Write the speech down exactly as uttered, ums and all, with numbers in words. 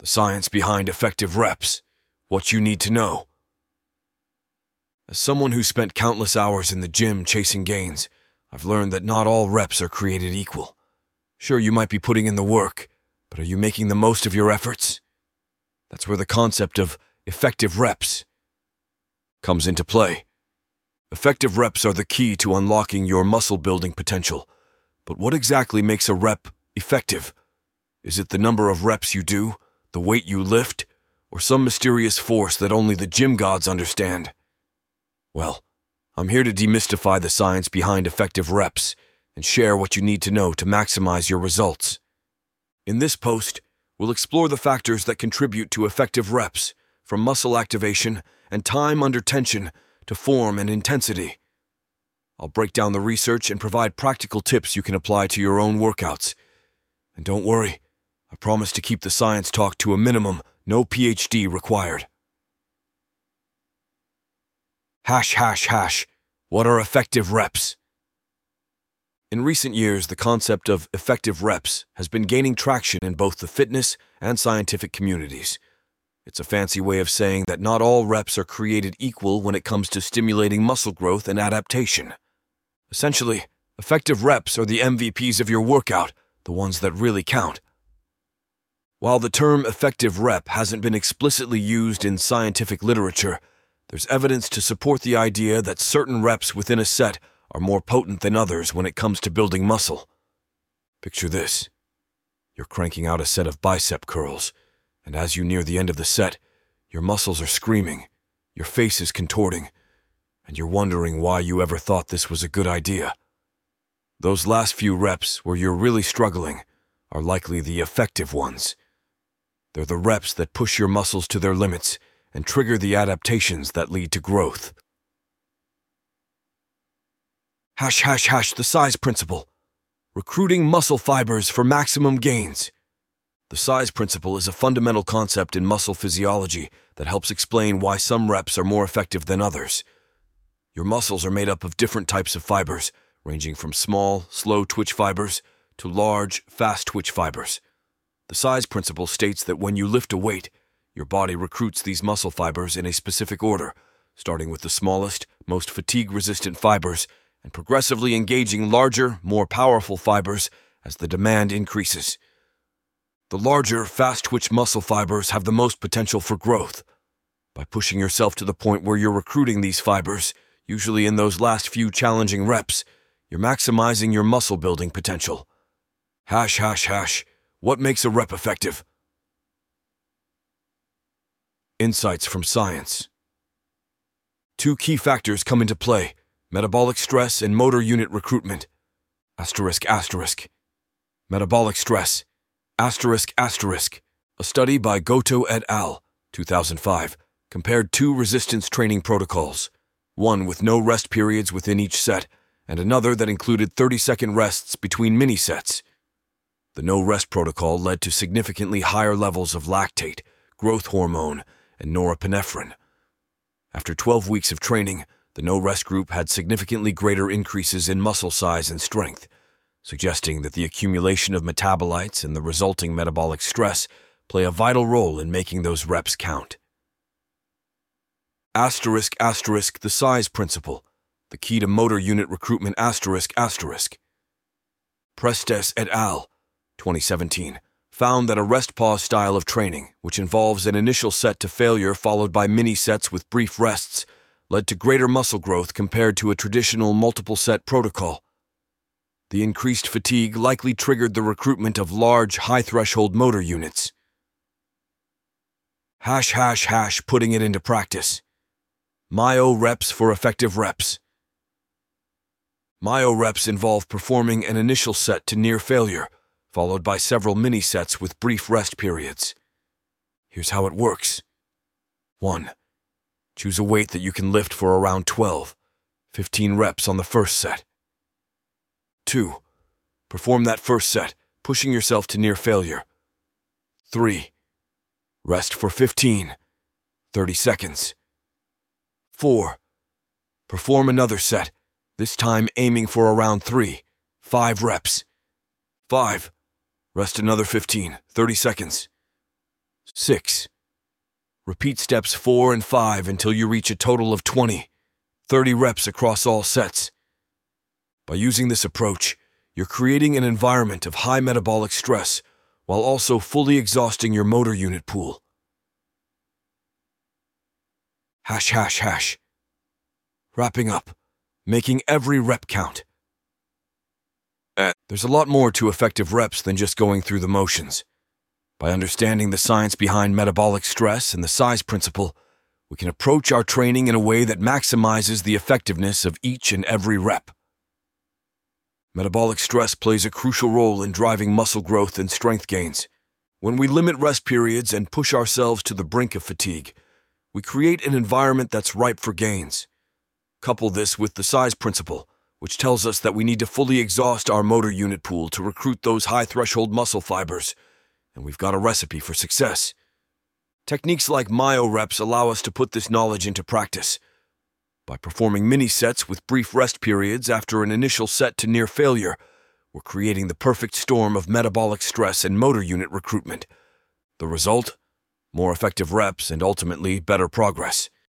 The science behind effective reps. What you need to know. As someone who spent countless hours in the gym chasing gains, I've learned that not all reps are created equal. Sure, you might be putting in the work, but are you making the most of your efforts? That's where the concept of effective reps comes into play. Effective reps are the key to unlocking your muscle building potential. But what exactly makes a rep effective? Is it the number of reps you do, the weight you lift, or some mysterious force that only the gym gods understand? Well, I'm here to demystify the science behind effective reps and share what you need to know to maximize your results. In this post, we'll explore the factors that contribute to effective reps, from muscle activation and time under tension to form and intensity. I'll break down the research and provide practical tips you can apply to your own workouts. And don't worry, I promise to keep the science talk to a minimum, no P H D required. Hash, hash, hash. What are effective reps? In recent years, the concept of effective reps has been gaining traction in both the fitness and scientific communities. It's a fancy way of saying that not all reps are created equal when it comes to stimulating muscle growth and adaptation. Essentially, effective reps are the M V Ps of your workout, the ones that really count. While the term effective rep hasn't been explicitly used in scientific literature, there's evidence to support the idea that certain reps within a set are more potent than others when it comes to building muscle. Picture this. You're cranking out a set of bicep curls, and as you near the end of the set, your muscles are screaming, your face is contorting, and you're wondering why you ever thought this was a good idea. Those last few reps where you're really struggling are likely the effective ones. They're the reps that push your muscles to their limits and trigger the adaptations that lead to growth. Hash, hash, hash, the size principle. Recruiting muscle fibers for maximum gains. The size principle is a fundamental concept in muscle physiology that helps explain why some reps are more effective than others. Your muscles are made up of different types of fibers, ranging from small, slow twitch fibers to large, fast twitch fibers. The size principle states that when you lift a weight, your body recruits these muscle fibers in a specific order, starting with the smallest, most fatigue-resistant fibers and progressively engaging larger, more powerful fibers as the demand increases. The larger, fast-twitch muscle fibers have the most potential for growth. By pushing yourself to the point where you're recruiting these fibers, usually in those last few challenging reps, you're maximizing your muscle-building potential. Hash, hash, hash. What makes a rep effective? Insights from science. Two key factors come into play: metabolic stress and motor unit recruitment. Asterisk, asterisk. Metabolic stress. Asterisk, asterisk. A study by Goto et al., two thousand five, compared two resistance training protocols, one with no rest periods within each set, and another that included thirty-second rests between mini-sets. The no-rest protocol led to significantly higher levels of lactate, growth hormone, and norepinephrine. After twelve weeks of training, the no-rest group had significantly greater increases in muscle size and strength, suggesting that the accumulation of metabolites and the resulting metabolic stress play a vital role in making those reps count. Asterisk, asterisk, the size principle, the key to motor unit recruitment, asterisk, asterisk. Prestes et al., twenty seventeen, found that a rest pause style of training, which involves an initial set to failure followed by mini-sets with brief rests, led to greater muscle growth compared to a traditional multiple-set protocol. The increased fatigue likely triggered the recruitment of large, high-threshold motor units. Hash, hash, hash, putting it into practice. Myo reps for effective reps. Myo reps involve performing an initial set to near failure, followed by several mini-sets with brief rest periods. Here's how it works. one. Choose a weight that you can lift for around twelve, fifteen reps on the first set. two. Perform that first set, pushing yourself to near failure. three. Rest for fifteen, thirty seconds. four. Perform another set, this time aiming for around three, five reps. five. Rest another fifteen, thirty seconds. six. Repeat steps four and five until you reach a total of twenty, thirty reps across all sets. By using this approach, you're creating an environment of high metabolic stress while also fully exhausting your motor unit pool. Hash, hash, hash. Wrapping up, making every rep count. There's a lot more to effective reps than just going through the motions. By understanding the science behind metabolic stress and the size principle, we can approach our training in a way that maximizes the effectiveness of each and every rep. Metabolic stress plays a crucial role in driving muscle growth and strength gains. When we limit rest periods and push ourselves to the brink of fatigue, we create an environment that's ripe for gains. Couple this with the size principle, which tells us that we need to fully exhaust our motor unit pool to recruit those high-threshold muscle fibers, and we've got a recipe for success. Techniques like myo reps allow us to put this knowledge into practice. By performing mini-sets with brief rest periods after an initial set to near failure, we're creating the perfect storm of metabolic stress and motor unit recruitment. The result? More effective reps and ultimately better progress.